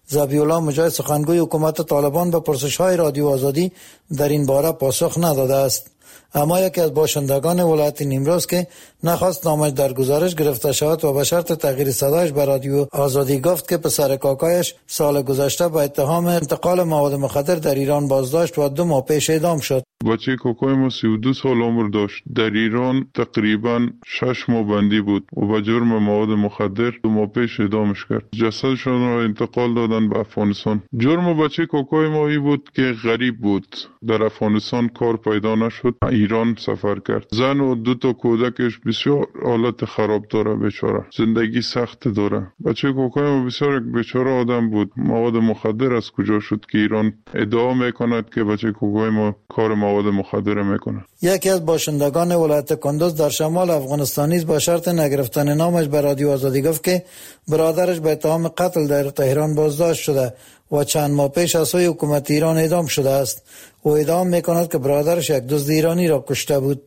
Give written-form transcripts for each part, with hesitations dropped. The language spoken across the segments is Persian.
ذبیحالله مجاهد سخنگوی حکومت طالبان به پرسش‌های رادیو آزادی در این باره پاسخ نداده است. اما یکی از باشندگان ولایت نیمروز که نخواست نامش در گزارش گرفته شود و به شرط تغییر صدایش به رادیو آزادی گفت که پسر کاکایش سال گذشته به اتهام انتقال مواد مخدر در ایران بازداشت و 2 ماه پیش اعدام شد. بچه کاکای ما 32 سال عمر داشت. در ایران تقریبا 6 ماه بندی بود و به جرم مواد مخدر 2 ماه پیش اعدامش کرد. جسدشان را انتقال دادن به افغانستان. جرم بچه کاکای ما ای بود که غریب بود. در افغانستان کار پیدا نشد. ایران سفر کرد. زن و 2 تا کودکش بسیار حالت خراب داره. بیچاره زندگی سخت داره. بچه کاکای ما بسیار یک بیچاره آدم بود. مواد مخدر از کجا شد که ایران ادعا میکند که بچه کاکای ما کار مواد مخدر میکنه. یکی از باشندگان ولایت کندوز در شمال افغانستان نیز با شرط نگرفتن نامش به رادیو آزادی گفت که برادرش به اتهام قتل در تهران بازداشت شده و چند ماه پیش از سوی حکومت ایران اعدام شده است. او ادعا میکند که برادرش یک دزد ایرانی را کشته بود.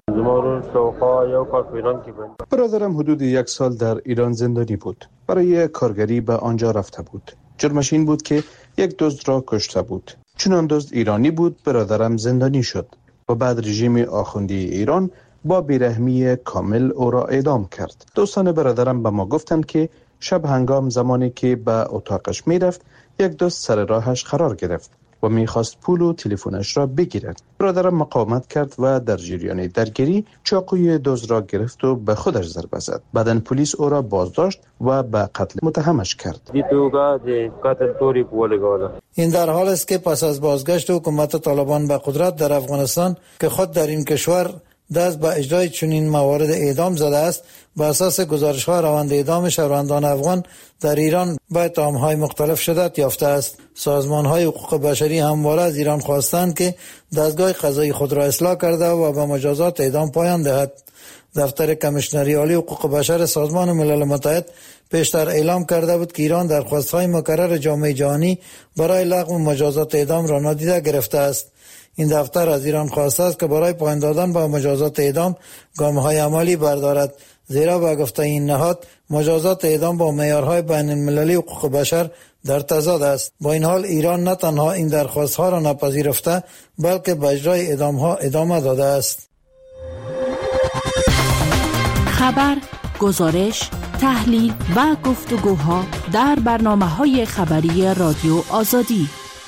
برادرم حدود 1 سال در ایران زندانی بود. برای کارگری به آنجا رفته بود. جرمش این بود که یک دزد را کشته بود. چون آن دزد ایرانی بود برادرم زندانی شد و بعد رژیم آخوندی ایران با بیرحمی کامل او را اعدام کرد. دوستان برادرم به ما گفتند که شب هنگام زمانی که به اتاقش میرفت یک دزد سر راهش قرار گرفت و میخواست پول و تلفنش را بگیرد. برادرم مقاومت کرد و در جریان درگیری چاقوی دزد را گرفت و به خودش ضربه زد. بعداً پلیس او را بازداشت و به قتل متهمش کرد. این در حال است که پس از بازگشت حکومت طالبان به قدرت در افغانستان که خود در این کشور دست به اجرای چنین موارد اعدام زده است، به اساس گزارش‌ها روند اعدام شهروندان افغان در ایران به اتهام‌های مختلف شدت یافته است. سازمان‌های حقوق بشری همواره از ایران خواستند که دستگاه قضایی خود را اصلاح کرده و به مجازات اعدام پایان دهد. دفتر کمیشنری عالی حقوق بشر سازمان ملل متحد پیشتر اعلام کرده بود که ایران درخواست‌های مکرر جامعه جهانی برای لغو مجازات اعدام را نادیده گرفته است. این دفتر از ایران خواسته است که برای پایان دادن به مجازات اعدام گام‌های عملی بردارد، زیرا به گفته این نهاد مجازات اعدام با معیارهای بین‌المللی حقوق بشر در تضاد است. با این حال ایران نه تنها این درخواست‌ها را نپذیرفته بلکه به اجرای اعدام‌ها ادامه داده است. خبر، گزارش، تحلیل و گفتگوها در برنامه‌های خبری رادیو آزادی.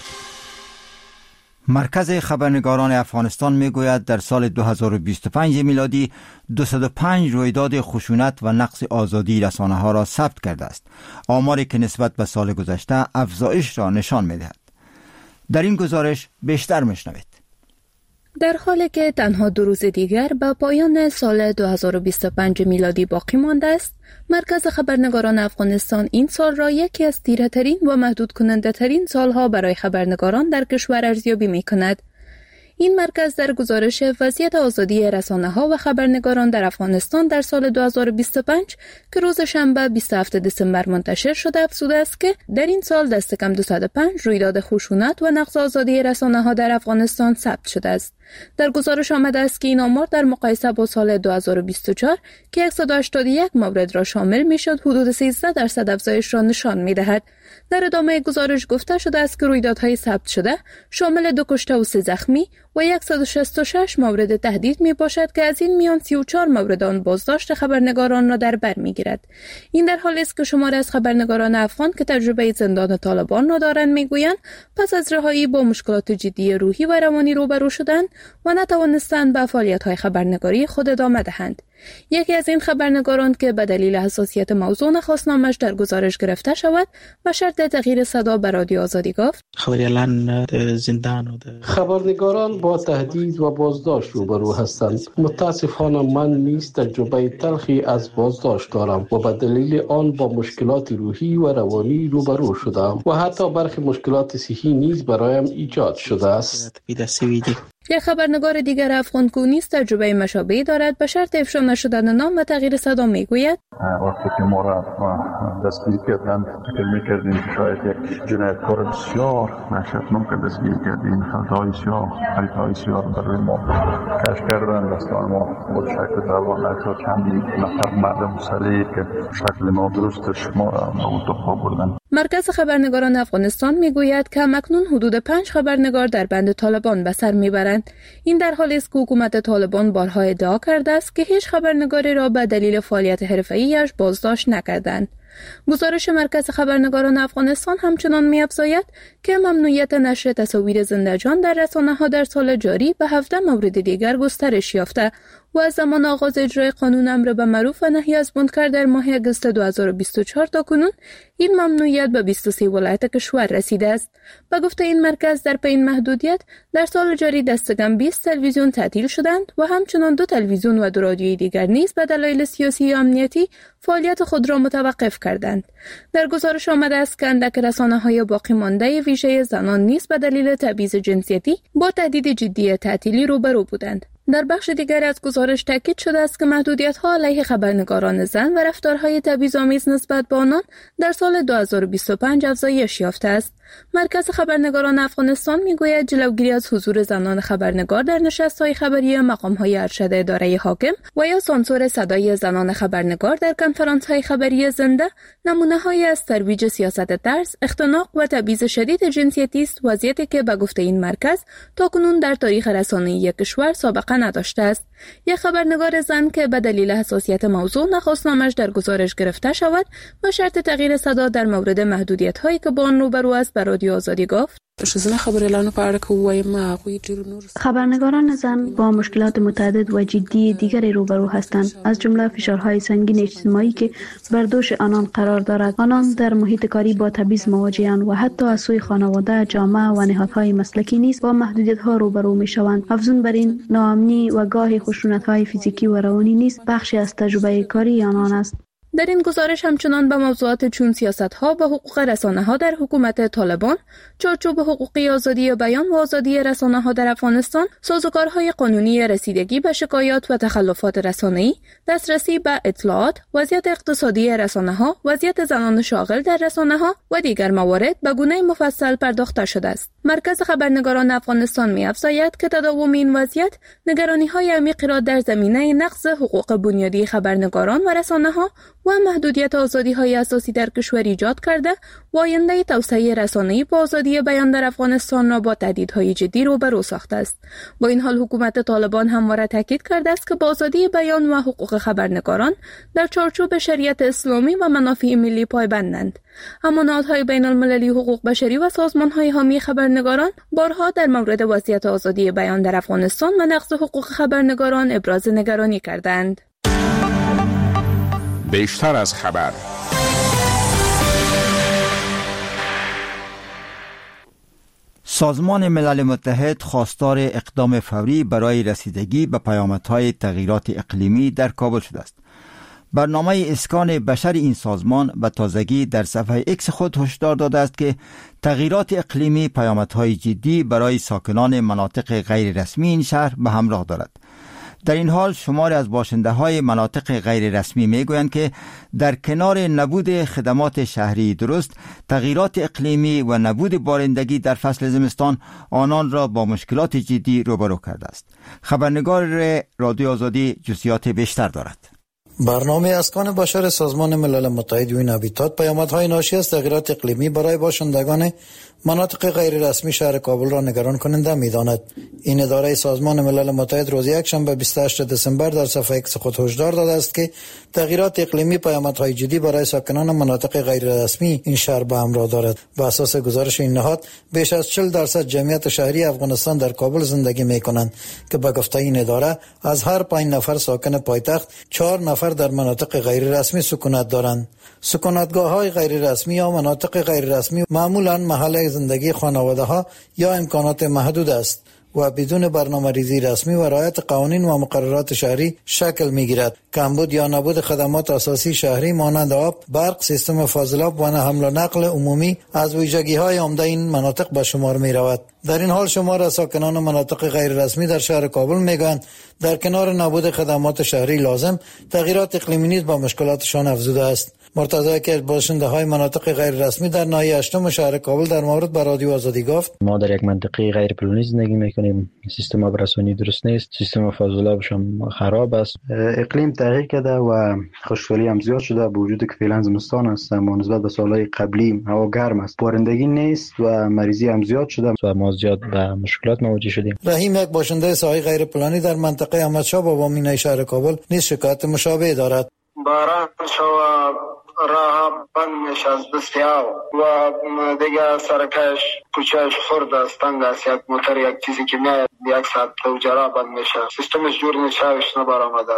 مرکز خبرنگاران افغانستان میگوید در سال 2025 میلادی 205 رویداد خشونت و نقض آزادی رسانه‌ها را ثبت کرده است. آماری که نسبت به سال گذشته افزایش را نشان می‌دهد. در این گزارش بیشتر میشنوید. در حالی که تنها 2 روز دیگر به پایان سال 2025 میلادی باقی مانده است، مرکز خبرنگاران افغانستان این سال را یکی از تیره‌ترین و محدود کننده ترین سالها برای خبرنگاران در کشور ارزیابی می کند. این مرکز در گزارش وضعیت آزادی رسانه‌ها و خبرنگاران در افغانستان در سال 2025 که روز شنبه 27 دسامبر منتشر شده افزوده است که در این سال دست کم 205 رویداد خشونت و نقض آزادی رسانه‌ها در افغانستان ثبت شده است. در گزارش آمده است که این آمار در مقایسه با سال 2024 که 181 مورد را شامل میشد حدود 13% افزایش را نشان می‌دهد. در ادامه گزارش گفته شده است که رویدادهای ثبت شده شامل 2 کشته و 3 زخمی و 166 مورد تهدید می باشد که از این میان 34 مورد آن بازداشت خبرنگاران را در بر می گیرد. این در حالی است که شماری از خبرنگاران افغان که تجربه زندان طالبان را دارند میگویند پس از رهایی با مشکلات جدی روحی و روانی روبرو شدند و نتوانستند به فعالیت‌های خبرنگاری خود ادامه دهند. یکی از این خبرنگاران که به دلیل حساسیت موضوع نخواست نامش در گزارش گرفته شود و شرط تغییر صدا به رادیو آزادی گفت: خبرنگاران با تهدید و بازداشت روبرو هستند. متاسفانه من نیز تجربه تلخی از بازداشت دارم و به دلیل آن با مشکلات روحی و روانی روبرو شدم و حتی برخی مشکلات صحی نیز برایم ایجاد شده است. یک خبرنگار دیگر افغان که نیز تجربه مشابهی دارد به شرط افشا نشدن نام و تغییر صدا میگوید: وقتی که ما را دستگیر کردند فکر میکردیم شاید یک جنایتکار بسیار وحشتناک دستگیر کردیم. خطای سیاه برای ما کشف کردند. دستان ما بود شکل دوان حتی چندی نفر مردم سریع که شکل نادرستش ما را به اتاق بردند. مرکز خبرنگاران افغانستان میگوید که همکنون حدود 5 خبرنگار در بند طالبان به سر میبرند. این در حالی است که حکومت طالبان بارها ادعا کرده است که هیچ خبرنگاری را به دلیل فعالیت حرفه‌ایش بازداشت نکردند. گزارش مرکز خبرنگاران افغانستان همچنان می‌افزاید که ممنوعیت نشر تصاویر زنده‌جان در رسانه‌ها در سال جاری به 17 مورد دیگر گسترش یافته و از زمان آغاز اجرای قانون امر به معروف و نهی از منکر در ماه اگست 2024 تا کنون این ممنوعیت به 23 ولایت کشور رسیده است. به گفته این مرکز در پی محدودیت در سال جاری دستکم 20 تلویزیون تعطیل شدند و همچنان 2 تلویزیون و 2 رادیوی دیگر نیز به دلایل سیاسی و امنیتی فعالیت خود را متوقف کردند. در گزارش آمده است که اندک رسانه‌های باقی مانده ویژه زنان نیز به دلیل تبعیض جنسیتی با تهدید جدی تعطیلی روبرو بودند. در بخش دیگر از گزارش تاکید شده است که محدودیت‌ها علیه خبرنگاران زن و رفتارهای تبعیض‌آمیز نسبت به آنان در سال 2025 افزایش یافته است. مرکز خبرنگاران افغانستان میگوید جلوگیری از حضور زنان خبرنگار در نشست‌های خبری مقام‌های ارشد اداره حاکم و یا سانسور صدای زنان خبرنگار در کنفرانس‌های خبری زنده نمونه‌هایی از ترویج سیاست طرز، اختناق و تبعیض شدید جنسیتی است، وضعیتی که به گفته این مرکز تاکنون در تاریخ رسانه‌ای کشور سابقه نداشته است. یک خبرنگار زن که به دلیل حساسیت موضوع نخواست نامش در گزارش گرفته شود و شرط تغییر صدا در مورد محدودیت‌هایی که با آن روبرو است به رادیو آزادی گفت: خبرنگاران زن با مشکلات متعدد و جدی دیگری روبرو هستند، از جمله فشارهای سنگین اجتماعی که بر دوش آنان قرار دارد. آنان در محیط کاری با تبعیض مواجه‌اند و حتی از سوی خانواده، جامعه و نهادهای مسلکی نیز با محدودیت‌ها روبرو می‌شوند. افزون بر این، ناامنی و گاهی خشونت‌های فیزیکی و روانی نیز بخشی از تجربه کاری آنان است. در این گزارش همچنان به موضوعات چون سیاست‌ها و حقوق رسانه‌ها در حکومت طالبان، چارچوب حقوقی آزادی بیان و آزادی رسانه‌ها در افغانستان، سازوکارهای قانونی رسیدگی به شکایات و تخلفات رسانه‌ای، دسترسی به اطلاعات، وضعیت اقتصادی رسانه‌ها، وضعیت زنان شاغل در رسانه‌ها و دیگر موارد به گونه مفصل پرداخته شده است. مرکز خبرنگاران افغانستان می‌افزاید که تداوم این وضعیت نگرانی‌های عمیقی را در زمینه نقض حقوق بنیادی خبرنگاران و رسانه‌ها و محدودیت آزادی‌های اساسی در کشور ایجاد کرده و آینده توسعه رسانه‌ای با آزادی بیان در افغانستان را با تهدیدهای جدی روبرو ساخته است. با این حال حکومت طالبان همواره تاکید کرده است که با آزادی بیان و حقوق خبرنگاران در چارچوب شریعت اسلامی و منافع ملی پایبندند. اما نهادهای بین‌المللی حقوق بشری و سازمان‌های حامی خبرنگاران بارها در مورد وضعیت آزادی بیان در افغانستان و نقض حقوق خبرنگاران ابراز نگرانی کردند. بیشتر از خبر. سازمان ملل متحد خواستار اقدام فوری برای رسیدگی به پیامدهای تغییرات اقلیمی در کابل شده است. برنامه اسکان بشر این سازمان به تازگی در صفحه ایکس خود هشدار داده است که تغییرات اقلیمی پیامدهای جدی برای ساکنان مناطق غیر رسمی این شهر به همراه دارد. در این حال شماری از باشنده‌های مناطق غیر رسمی میگویند که در کنار نبود خدمات شهری درست، تغییرات اقلیمی و نبود بارندگی در فصل زمستان آنان را با مشکلات جدی روبرو کرده است. خبرنگار رادیو آزادی جزئیات بیشتر دارد. برنامه اسکان بشر سازمان ملل متحد وین هابیتات پیامدهای ناشی از تغییرات اقلیمی برای باشندگان مناطق غیر رسمی شهر کابل را نگران کننده می‌داند. این اداره سازمان ملل متحد روز یکشنبه 28 دسامبر در صفحه ایکس خود هشدار داده است که تغییرات اقلیمی پیامدهای جدی برای ساکنان مناطق غیر رسمی این شهر به همراه دارد. بر اساس گزارش این نهاد، بیش از 40% جمعیت شهری افغانستان در کابل زندگی می‌کنند که به گفته این اداره از هر 5 نفر ساکن پایتخت 4 نفر در مناطق غیر رسمی سکونت دارند. سکونتگاه‌های غیر رسمی یا مناطق غیر رسمی معمولاً محل زندگی خانواده‌ها یا امکانات محدود است و بدون برنامه‌ریزی رسمی و رعایت قوانین و مقررات شهری شکل می‌گیرد. کمبود یا نبود خدمات اساسی شهری مانند آب، برق، سیستم فاضلاب و حمل و نقل عمومی از ویژگی‌های عمده این مناطق به شمار می‌رود. در این حال شمار از ساکنان مناطق غیر رسمی در شهر کابل می‌گویند در کنار نبود خدمات شهری لازم، تغییرات اقلیمی نیز با مشکلاتشان افزوده است. مرتضی که باشنده های مناطق غیر رسمی در ناحیه 8 شهر کابل در مورد به رادیو آزادی گفت: ما در یک منطقه غیر پلانی زندگی میکنیم، سیستم آبرسانی درست نیست، سیستم فاضلابش هم خراب است، اقلیم تغییر کرده و خشکسالی هم زیاد شده، با وجود که فعلا زمستان است اما نسبت به سالهای قبلی هوا گرم است، بارندگی نیست و مریضی هم زیاد شده و ما زیاد به مشکلات مواجه شدیم. رحیم یک باشنده ساحه غیر پلانی در منطقه احمدشاه بابا مینای شهر کابل نیز شکایت مشابه دارد. باران شو راه بند میشه از بسیار و دیگه سرکش کوچهش خورد است، تنگ است، یک موتر یک چیزی که میاد یک ساعت تو جرا بند میشه، سیستمش جور نشوش نبرآمده.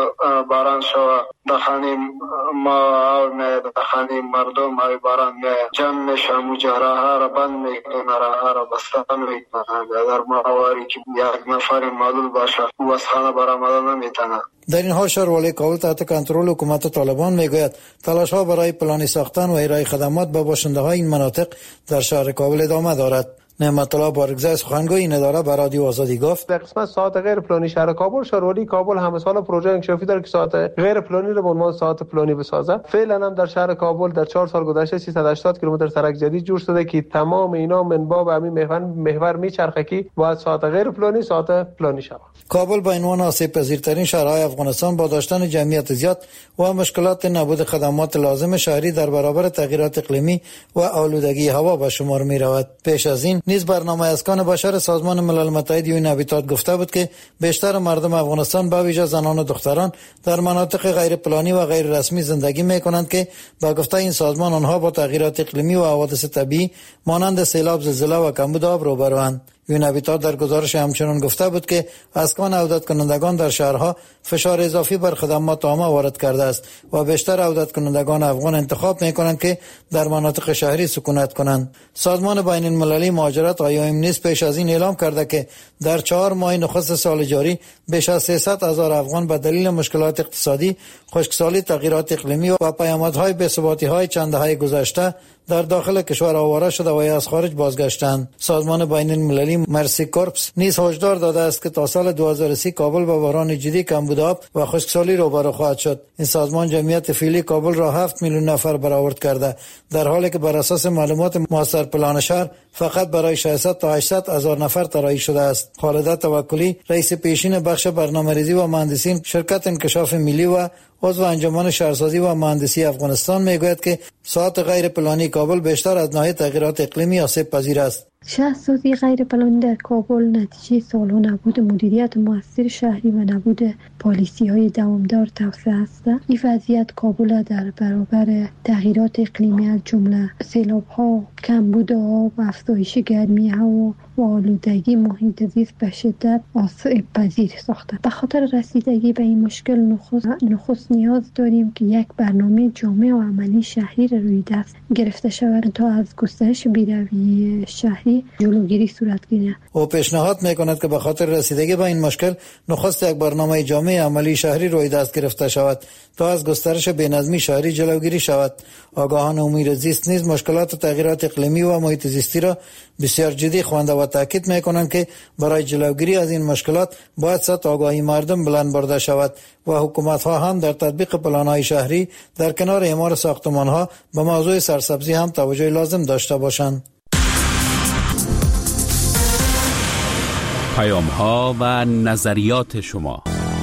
باران شو دخانیم ما آور میاد، دخانیم مردم های باران میاد جمع میشه، مجراه ها را بند میکنه، راه ها را بسته میکنه. در مواردی که یک نفر معلول باشه او از خانه برآمده نمیتونه. در این حال شهروالی کابل تحت کنترل حکومت طالبان میگوید تلاش ها برای پلانی ساختن و ارائه خدمات به باشنده های این مناطق در شهر کابل ادامه دارد. نعمت الله بارگزای سخنگوی این اداره به رادیو آزادی گفت: در قسمت ساعت غیر پلانی شهر کابل، شهروالی کابل همه سال پروژه انکشافی داره که ساعت غیر پلانی رو به عنوان ساعت پلانی بسازه. فعلا هم در شهر کابل در 4 سال گذشته 380 کیلومتر سرک جدید جور شده که تمام اینا منباب همین محور میچرخه که باید ساعت غیر پلانی ساعت پلانی شود. کابل به عنوان آسیب پذیرترین شهرهای افغانستان با داشتن جمعیت زیاد و مشکلات نبود خدمات لازم شهری در برابر تغییرات اقلیمی و آلودگی هوا به شمار می رود. پیش از این نیز برنامه اسکان بشر سازمان ملل متحد یون هابیتات گفته بود که بیشتر مردم افغانستان به ویژه زنان و دختران در مناطق غیر پلانی و غیر رسمی زندگی می کنند که با گفته این سازمان آنها با تغییرات اقلیمی و حوادث طبیعی مانند سیلاب، زلزله و کمبود آب روبروند. یون هابیتات در گزارش همچنان گفته بود که اسکان عودت کنندگان در شهرها فشار اضافی بر خدمات عامه وارد کرده است و بیشتر عودت کنندگان افغان انتخاب می‌کنند که در مناطق شهری سکونت کنند. سازمان بین المللی مهاجرت IOM نیز پیش از این اعلام کرده که در 4 ماه نخست سال جاری بیش از 300,000 افغان به دلیل مشکلات اقتصادی، خشکسالی، تغییرات اقلیمی و پیامدهای بی‌ثباتی‌های چند دهه گذشته در داخل کشور آواره شده و از خارج بازگشتند. سازمان بین المللی مرسی کورپس نیز هشدار داده است که تا سال 2030 کابل با بحران جدی کمبود آب و خشکسالی روبرو خواهد شد. این سازمان جمعیت فعلی کابل را 7 میلیون نفر برآورد کرده، در حالی که بر اساس معلومات ماستر پلان شهر فقط برای 600 تا 800 هزار نفر طراحی شده است. خالده توکلی، رئیس پیشین بخش برنامه‌ریزی و مهندسی شرکت انکشاف ملی و عضو انجمن شهرسازی و مهندسی افغانستان میگوید که ساعت غیر پلانی کابل بیشتر از ناحیه تغییرات اقلیمی آسیب پذیر است. شهرسازی غیر پلانی در کابل نتیجه سالها نبود مدیریت موثر شهری و نبود پالیسی‌های دوامدار توسعه است. این وضعیت کابل در برابر تغییرات اقلیمی از جمله سیلاب‌ها، کمبود آب، افزایش گرمی هوا و آلودگی محیط زیست به شدت آسیب پذیر ساخته. به خاطر رسیدگی به این مشکل نخست نیاز داریم که یک برنامه جامع و عملی شهری را روی دست گرفته شود تا از گسترش بی‌رویه شهری جلوگیری صورت گیرد. او پیشنهاد می‌کند که به خاطر رسیدگی به این مشکل نخست یک برنامه جامع عملی شهری روی دست گرفته شود تا از گسترش بی‌نظمی شهری جلوگیری شود. آگاهان امور زیست نیز مشکلات تغییرات اقلیمی و محیط زیستی را بسیار جدی خوانده و تاکید می‌کنند که برای جلوگیری از این مشکلات باید سطح آگاهی مردم بلند برده شود و حکومت‌ها هم در تطبیق پلان‌های شهری در کنار اعمار ساختمان‌ها به موضوع سرسبزی هم توجه لازم داشته باشند. پیام‌ها و نظریات شما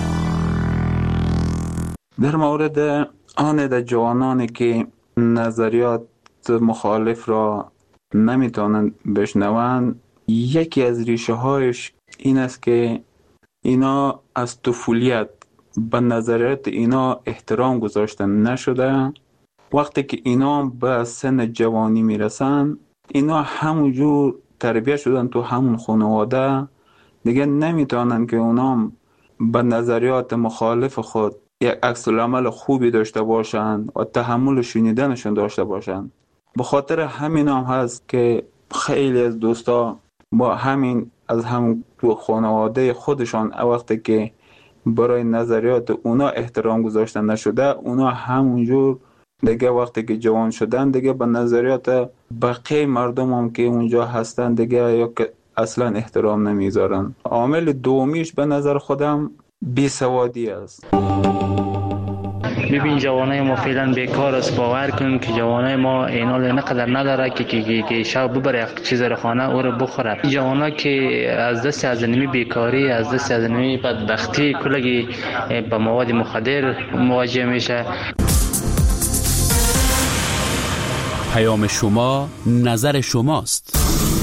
در مورد آن جوانانی که نظریات مخالف را نمیتونن بشنوند، یکی از ریشه هایش این است که اینا از طفولیت به نظریات اینا احترام گذاشته نشده. وقتی که اینا به سن جوانی میرسن، اینا همونجور تربیت شدن تو همون خانواده، دیگه نمیتونن که اونا به نظریات مخالف خود یک عکس العمل خوبی داشته باشن و تحمل شنیدنشون داشته باشن. به خاطر همین هم هست که خیلی از دوستا با همین از هم تو خانواده خودشان وقتی که برای نظریات اونا احترام گذاشتن نشده، اونا همونجور دیگه وقتی که جوان شدن دیگه به نظریات بقیه مردم هم که اونجا هستن دیگه یا که اصلا احترام نمیذارن. عامل دومیش به نظر خودم بیسوادی است. ببین جوانای ما فعلا بیکار است. باور کن که جوانای ما اینال نقدر نداره که شب ببره یک چیز رو خانه او رو بخوره. جوانا که از دست از نمی بیکاری، از دست از نمی بدبختی کلگی به مواد مخدر مواجه میشه. پیام شما، نظر شماست.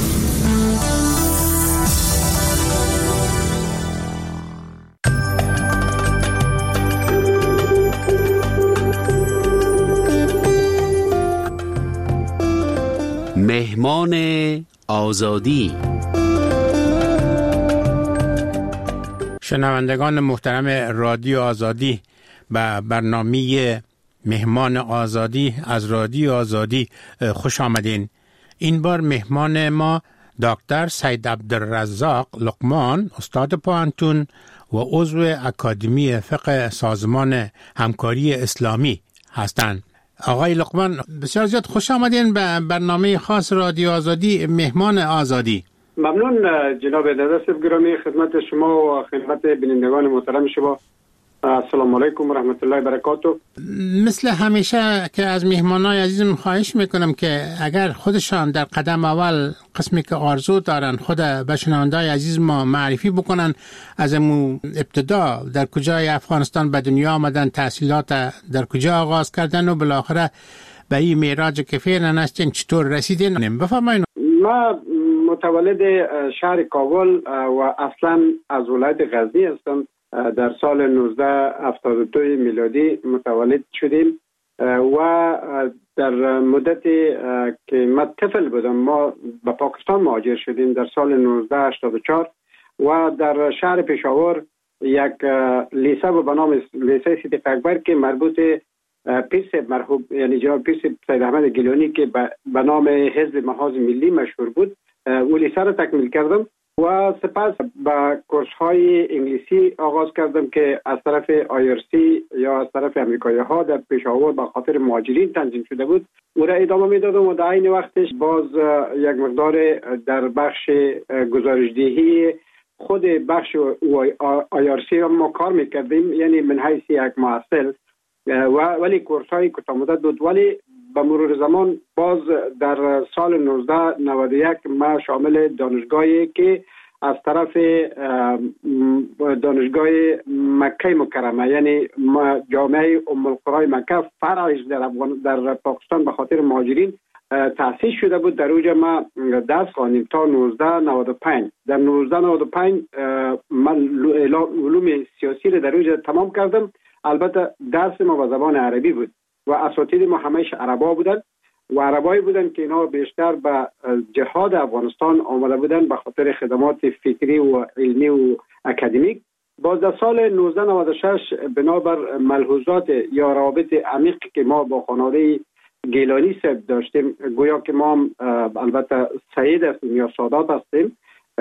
مهمان آزادی. شنوندگان محترم رادیو آزادی، به برنامه مهمان آزادی از رادیو آزادی خوش آمدین. این بار مهمان ما دکتر سید عبدالرزاق لقمان، استاد پوهنتون و عضو اکادمی فقه سازمان همکاری اسلامی هستند. آقای لقمان، بسیار زیاد خوش آمدین به برنامه خاص رادیو آزادی مهمان آزادی. ممنون جناب دادرس گرامی، خدمت شما و خدمت بینندگان محترم شما. السلام علیکم و رحمت الله و برکاته. مثل همیشه که از مهمانای عزیزم خواهش میکنم که اگر خودشان در قدم اول قسمی که آرزو دارن خود به شنوندای عزیز ما معرفی بکنن، از ابتدا در کجای افغانستان به دنیا آمدن، تحصیلات در کجا آغاز کردن و بالاخره به این معراج که فعلا هستین چطور رسیدین بفرمایید. ما متولد شهر کابل و اصلا از ولایت غزنی هستم. در سال 1972 میلادی متولد شدیم و در مدتی که ما طفل بودم ما به پاکستان مهاجر شدیم در سال 1984 و در شهر پشاور یک لیسه به نام لیسه صدیق اکبر که مربوط پیر مرحوم یعنی جناب پیر سید احمد گیلانی که به نام حزب محاذ ملی مشهور بود و لیسه را تکمیل کردم و سپس با کورس های انگلیسی آغاز کردم که از طرف آیرسی یا از طرف امریکایی ها در پشاور به خاطر مهاجرین تنظیم شده بود. او را ادامه میدادم و در این وقتش باز یک مقدار در بخش گزارشدهی خود بخش آیرسی ما کار میکردیم، یعنی من حیث یک محصل ولی کورس های کوتاه مدت بود. ولی به مرور زمان باز در سال 1991 ما شامل دانشگاهی که از طرف دانشگاه مکه مکرمه یعنی جامعه ام القرى مکه فرعش در پاکستان به خاطر مهاجرین تأسیس شده بود. در اونجا ما درس خواندیم تا 1995. در 1995 من علوم سیاسی رو در اونجا تمام کردم. البته درس ما به زبان عربی بود و اساتید ما همش عربا بودن و عربایی بودن که اینا بیشتر به جهاد افغانستان آمده بودن به خاطر خدمات فکری و علمی و اکادمیک. باز در سال 1996 بنابر ملحوظات یا روابط عمیق که ما با خانواده گیلانی صاحب داشتیم، گویا که ما البته سعید هستیم یا سادات هستیم،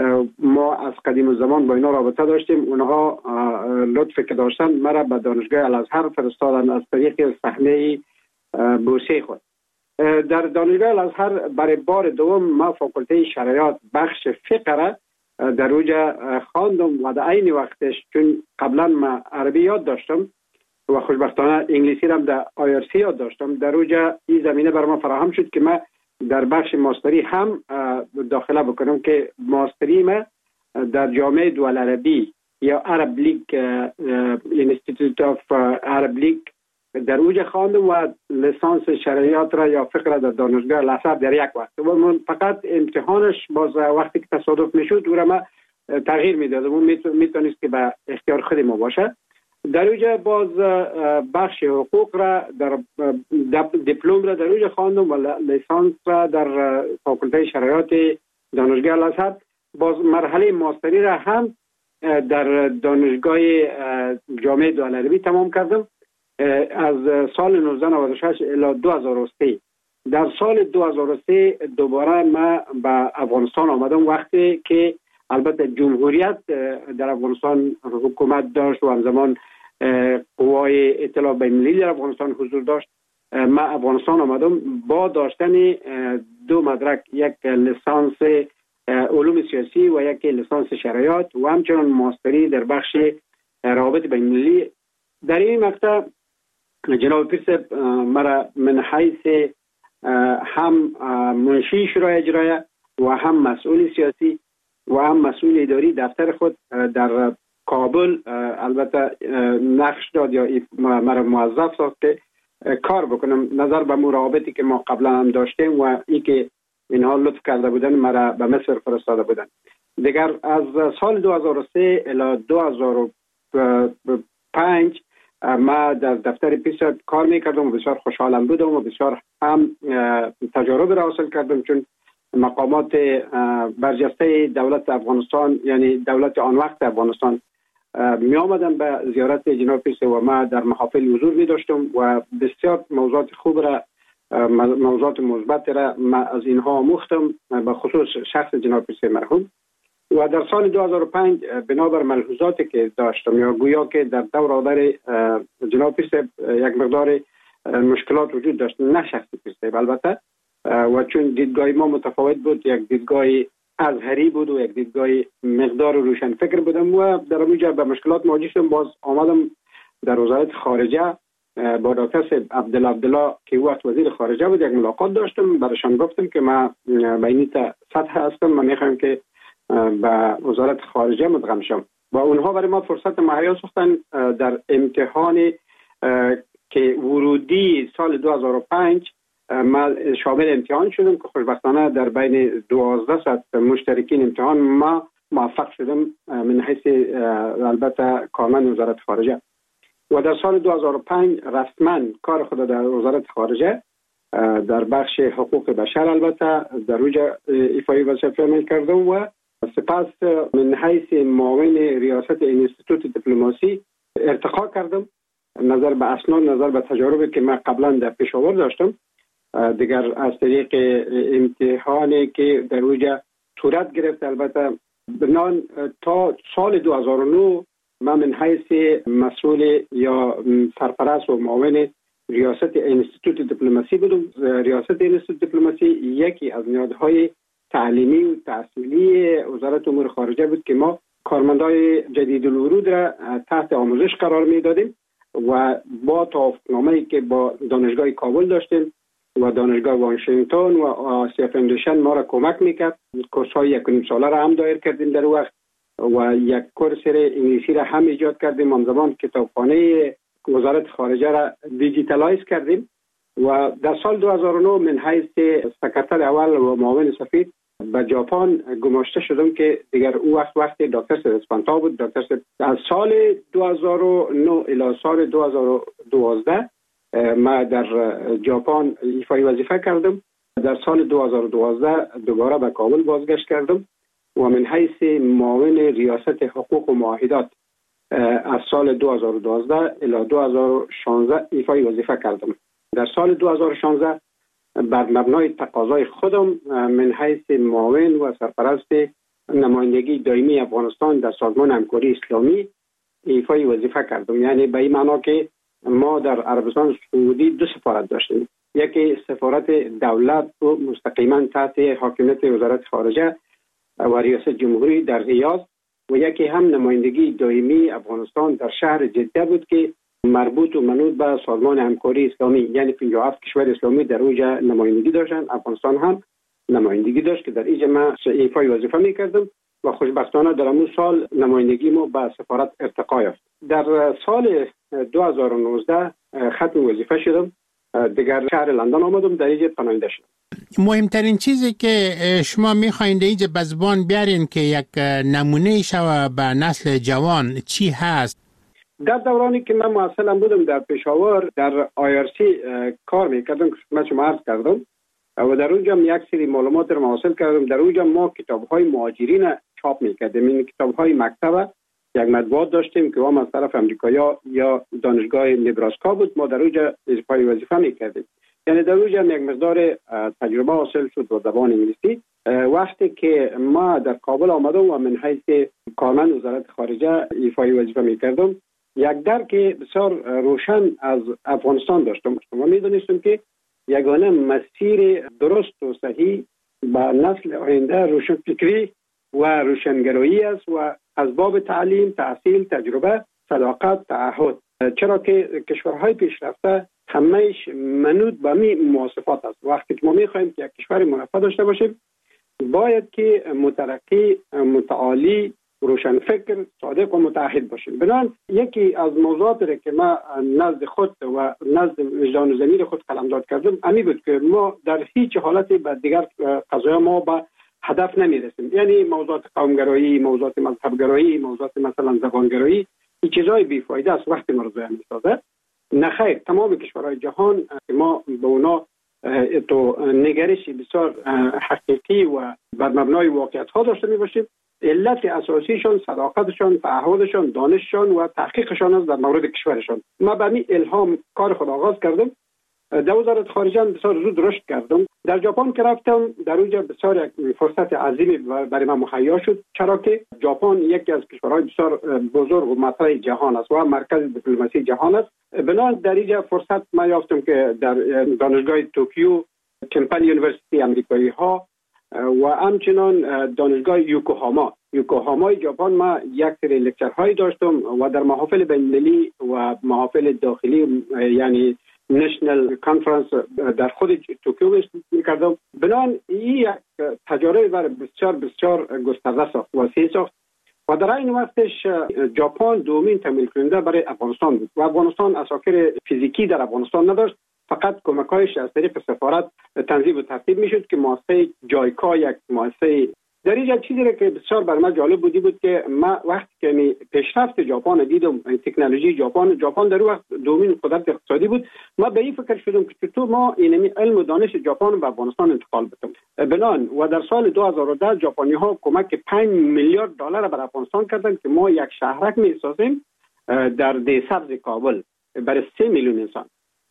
ما از قدیم زمان با اینا رابطه داشتیم. اونها لطفی که داشتن مرا به دانشگاه الازهر فرستادن از طریق صحنه بورسیه خود. در دانشگاه الازهر برای بار دوم ما فاکولته شرایط بخش فقه را در اوجا خواندم و در عین وقتش چون قبلا ما عربی یاد داشتم و خوشبختانه انگلیسی را در آیرسی یاد داشتم، در اوجا این زمینه بر ما فراهم شد که ما در بخش ماستری هم داخله بکنم که ماستری ما در جامعه دول عربی یا عرب لیگ اینستیتوت آف عرب لیگ در اوج خواندم و لیسانس شرعیات را یا فقه را در دانشگاه الازهر در یک وقت و من فقط امتحانش باز وقتی که تصادف میشد او را ما تغییر میدادم و میتونست که به اختیار خود ما باشه. در اوجا باز بخش حقوق را در دیپلم را در اوجا خواندم و لیسانس را در فاکولته شرایط دانشگاه الازهر. باز مرحله ماستری را هم در دانشگاه جامعه دول عربی تمام کردم از سال 1996 الی 2003. در سال 2003 دوباره ما به افغانستان آمدم وقتی که البته جمهوریت در افغانستان حکومت داشت و همزمان قوای اطلاع بین‌المللی در افغانستان حضور داشت. ما افغانستان آمدم با داشتن دو مدرک، یک لیسانس علوم سیاسی و یک لیسانس شرایط و همچنان ماستری در بخش روابط بین‌المللی. در این مقطع جناب پیر مرا من حیث هم منشی شورای اجرایه و هم مسئول سیاسی و هم مسئول اداری دفتر خود در کابل البته نقش داد یا مرا موظف ساخت که کار بکنم نظر به مراقبتی که ما قبلا هم داشتیم و ای که اینها لطف کرده بودن مرا به مصر فرستاده بودن. دیگر از سال 2003 الی 2005 ما در دفتر پیس کار میکردم و بسیار خوشحالم بودم و بسیار هم تجارب را حاصل کردم، چون مقامات برجسته دولت افغانستان یعنی دولت آن وقت افغانستان می آمدن به زیارت جناب پیس و ما در محافل حضور می داشتم و بسیار موضوعات خوب را موضوعات مثبت را ما از اینها آموختم، به خصوص شخص جناب پیس مرحوم. و در سال 2005 بنابر ملحوظاتی که داشتم یا گویا که در دورادر جناب پیس یک مقدار مشکلات وجود داشت، نه شخص پیس البته، و چون دیدگاه ما متفاوت بود، یک دیدگاه ازهری بود و یک دیدگاه مقدار روشن فکر بودم و در اونجا به مشکلات مواجه شدم. باز آمدم در وزارت خارجه با دکتر عبدالله که وقت وزیر خارجه بود، یک ملاقات داشتم. برایشان گفتم که ما به این سطح هستم، من میخوام که به وزارت خارجه مدغم شم و اونها برای ما فرصت مهیا ساختن. در امتحان که ورودی سال 2005 ما شامل امتحان شدم که خوشبختانه در بین 1200 مشترکین امتحان ما موفق شدم من حیث البته کارمند وزارت خارجه. و در سال 2005 رسما کار خود در وزارت خارجه در بخش حقوق بشر البته در اوجا ایفای وظیفه عمل کردم و سپس من حیث معاون ریاست انستیتوت دیپلماسی ارتقا کردم. نظر به اسناد، نظر به تجاربی که من قبلا در پشاور داشتم، دیگر از طریق امتحانی که در اوجا صورت گرفت البته بنان تا سال 2009 من من حیث مسئول یا سرپرست و معاون ریاست انستیتوت دیپلماسی بودم. ریاست انستیتوت دیپلماسی یکی از نهادهای تعلیمی و تحصیلی وزارت امور خارجه بود که ما کارمندای جدید الورود را تحت آموزش قرار میدادیم و با توافقنامه‌ای که با دانشگاه کابل داشتیم و دانشگاه واشنگتن و آسیا فاندیشن ما را کمک میکرد. کورس‌های 1.5 ساله را هم دایر کردیم در وقت و یک کورس انگلیسی را هم ایجاد کردیم. آن زمان کتابخانه وزارت خارجه را دیجیتالایز کردیم و در سال 2009 من حیث سکرتر اول و معاون سفیر به ژاپن گماشته شدم که دیگر او وقت دکتر اسپانتا بود. دکتر از سال 2009 الی سال 2012 ما در ژاپن ایفای وظیفه کردم. در سال 2012 دوباره به کابل بازگشت کردم و من حیث معاون ریاست حقوق و معاهدات از سال 2012 الی 2016 ایفای وظیفه کردم. در سال 2016 بر مبنای تقاضای خودم من حیث معاون و سرپرست نمایندگی دائمی افغانستان در سازمان همکاری اسلامی ایفای وظیفه کردم. یعنی به این معنا که ما در عربستان سعودی 2 سفارت داشتیم، یکی سفارت دولت و مستقیما تحت حاکمیت وزارت خارجه و ریاست جمهوری در ریاض و یکی هم نمایندگی دائمی افغانستان در شهر جده بود که مربوط و منوط به سازمان همکاری اسلامی، یعنی 57 کشور اسلامی در اوجا نمایندگی داشتن. افغانستان هم نمایندگی داشت که در اینجا من ایفای وظیفه میکردم و خوشبختانه در همون سال نمایندگی ما به سفارت ارتقا یافت. در سال 2019 ختم وظیفه شدم، دیگر شهر لندن آمدم، در اینجا پناهنده شدم. مهمترین چیزی که شما میخواین اینجا به زبان بیارین که یک نمونه شوه به نسل جوان چی هست؟ در دورانی که من معسلم بودم در پشاور در IRC کار میکردم که خدمت شما عرض کردم و در اونجا یک سری معلومات رو حاصل کردم. در اونجا ما کتاب‌های مهاجرین چاپ میکردیم. این کتاب‌های مکتب یک مطبوعات داشتیم که ما از طرف امریکایا یا دانشگاه نبراسکا بود، ما در اونجا ایفای وظیفه میکردیم. یعنی در اونجا یک مقدار تجربه حاصل شد با زبان انگلیسی. وقتی که ما در کابل آمدم و من حیث کارمند وزارت خارجه ایفای وظیفه میکردم، یک درک بسیار روشن از افغانستان داشتم. ما میدونستم که یگانه مسیر درست و صحیح به نسل آینده روشنفکری و روشنگرایی است و از باب تعلیم، تحصیل، تجربه، صداقت، تعهد چرا که کشورهای پیشرفته همهش منوط به می مواصفات است. وقتی که ما می‌خوایم که یک کشور مرفه داشته باشیم باید که مترقی، متعالی، روشنفکر، صادق و متعهد باشیم. بنابراین یکی از موضوعاتی را که ما نزد خود و نزد وجدان و ضمیر خود قلمداد کردم امی بود که ما در هیچ حالتی به دیگر قضایا ما به هدف نمیرسیم. یعنی موضوعات قومگرایی، موضوعات مذهبگرایی، موضوعات مثلا زبانگرایی، این چیزای بیفایده است وقتی ما رو ضایع می‌سازه. نه خیر، تمام کشورهای جهان که ما به اونا تو نگرش بسیار حقیقی و بر مبنای واقعیت ها داشته میباشیم. علت اساسیشان صداقتشان، تعهدشان، دانششان و تحقیقشان است در مورد کشورشان. ما به این الهام کار خود آغاز کردم. در وزارت خارجه بسیار زود رشد کردم. در ژاپن که رفتم در اونجا بسیار یک فرصت عظیمی برای من مهیا شد، چرا که ژاپن یکی از کشورهای بسیار بزرگ و مطرح جهان است و مرکز دیپلماسی جهان است. بنابراین در اینجا فرصت ما یافتم که در دانشگاه توکیو، تمپل یونیورسیتی امریکایی ها و همچنان دانشگاه یوکوهاما ژاپن ما یک سری لکچرهایی داشتم و در محافل بین‌المللی و محافل داخلی یعنی نشنل کانفرنس در خود توکیو می‌کردم. بنابراین این یک تجربه بسیار بسیار گسترده ساخت، وسیع ساخت و در این وقتش ژاپن دومین تمویل کننده برای افغانستان بود و افغانستان اساکر فیزیکی در افغانستان نداشت، فقط کمک‌هایش از طریق سفارت تنظیم و ترتیب می‌شد که مؤسسه جایکا یک مؤسسه در اینجا چیزی را که بسیار برای من جالب بود که ما وقتی که پیشرفت ژاپن دیدم، تکنولوژی ژاپن در اون وقت دومین قدرت اقتصادی بود، ما به این فکر شدم که چطور ما این علم و دانش ژاپن به افغانستان انتقال بدیم. بنان و در سال 2010 ژاپنی‌ها کمک 5 میلیارد دلار بر افغانستان کردند که ما یک شهرک می‌سازیم در دهسبز کابل برای 3 میلیون انسان.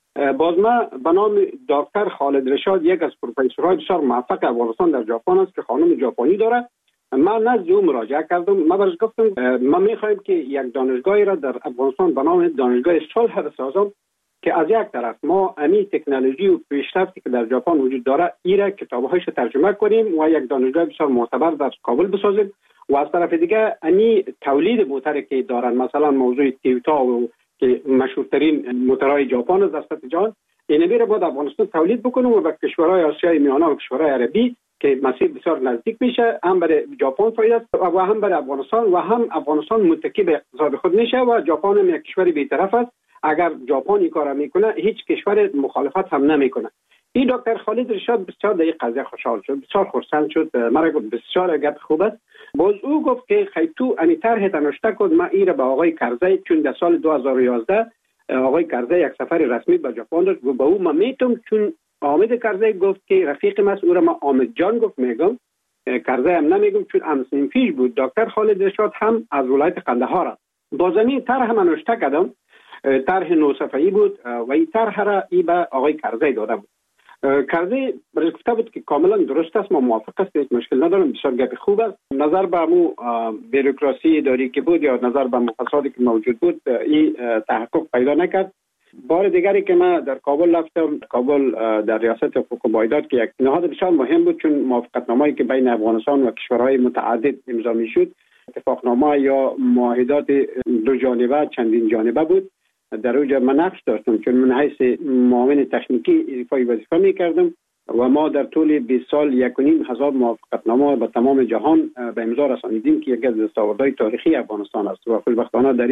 باز ما به نام دکتر خالد رشاد، یک از پروفسورهای بسیار موفق افغانستان در ژاپن است که خانم ژاپنی داره، من نزد او مراجعه کردم. ما برش گفتم ما می‌خوایم که یک دانشگاهی را در افغانستان به نام دانشگاه صلح بسازم که از یک طرف ما امی تکنولوژی و پیشرفتی که در ژاپن وجود داره ایرا کتاب‌هایش ترجمه کنیم و یک دانشگاه بسیار معتبر در کابل بسازیم و از طرف دیگه امی تولید موتوری که دارن، مثلا موضوع تویوتا و که مشهورترین موتورهای ژاپن است در سطح جهان، این میره باید افغانستان تولید بکنه و به کشورهای آسیای میانه و کشورهای عربی که مسیر بسیار نزدیک میشه، هم برای ژاپن فایده است و هم برای افغانستان و هم افغانستان متکی به اقتصاد خود میشه و ژاپن هم یک کشور بی‌طرف است. اگر ژاپن این کارا میکنه هیچ کشور مخالفت هم نمیکنه. این دکتر خالد رشاد بسیار در این قضیه خوشحال شد، بسیار خرسند شد، مرا گفت بسیار گپ خوب است. باز او گفت که خیتو انی طرح تنوشته کد، ما ایره به آقای کرزی، چون در سال 2011 آقای کرزی یک سفر رسمی به ژاپن داشت و به او ما میتم، چون حامد کرزی گفت که رفیق ما است، او را ما حامد جان گفت، میگم کرزی هم نمیگم چون همسن پیش بود. دکتر خالد رشاد هم از ولایت قندهار است. باز این طرح من نوشته کردم، طرح 9 صفحه‌ای بود و این طرح را ای به آقای کرزی داده بود. کرزی برای گفته بود که کاملا درست است، ما موافق است، هیچ مشکل ندارم، بسیار گپ خوب است. نظر به مو بیروکراسی اداری که بود یا نظر به فسادی که موجود بود این تحقق پیدا نکرد. بار دیگری که من در کابل رفتم، کابل در ریاست حقوق و مایدات که یک نهاد بسیار مهم بود، چون موافقتنامه‌ای که بین افغانستان و کشورهای متعدد امضا می‌شد اتفاقنامه یا معاهدات دو جانبه چندین جانبه بود. در اونجا من نقش داشتم، چون من حیث معاون تکنیکی ایفای وظیفه می‌کردم و ما در طول 20 سال 1,500 موافقتنامه به تمام جهان به امضا رسانیدیم که یکی از دستاوردهای تاریخی افغانستان است و خوشبختانه در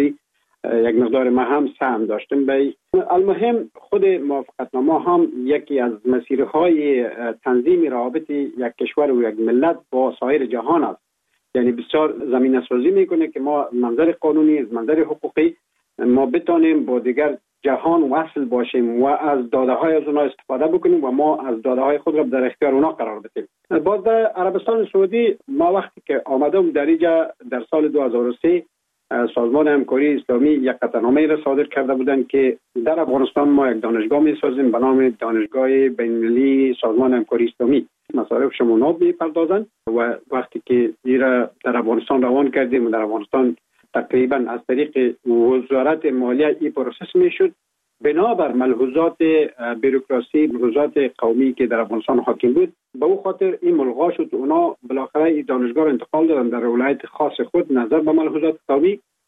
یک مقدار ما هم سهم داشتیم. المهم خود موافقتنامه هم یکی از مسیرهای تنظیم روابط یک کشور و یک ملت با سایر جهان است. یعنی بسیار زمینه سازی میکنه که ما منظر قانونی، از منظر حقوقی ما بتانیم با دیگر جهان وصل باشیم و از داده های از اونها استفاده بکنیم و ما از داده های خود را در اختیار اونها قرار بدیم. باز در عربستان سعودی ما وقتی که آمدم در اینجا در سال 2003 سازمان همکاری اسلامی یک قطعنامه را صادر کرده بودند که در افغانستان ما یک دانشگاه می‌سازیم به نام دانشگاه بین‌المللی سازمان همکاری اسلامی. مصارف شمولناب می‌پردازند و وقتی که این را در افغانستان روان کردیم و در افغانستان تقریبا از طریق وزارت مالیه این پروسس میشد، بنابر ملحوظات بیروکراسی، ملحوظات قومی که در افغانستان حاکم بود، به او خاطر این ملغا شد. اونا بالاخره این دانشگاه را انتقال دادن در ولایت خاص خود نظر به ملحوظات قومی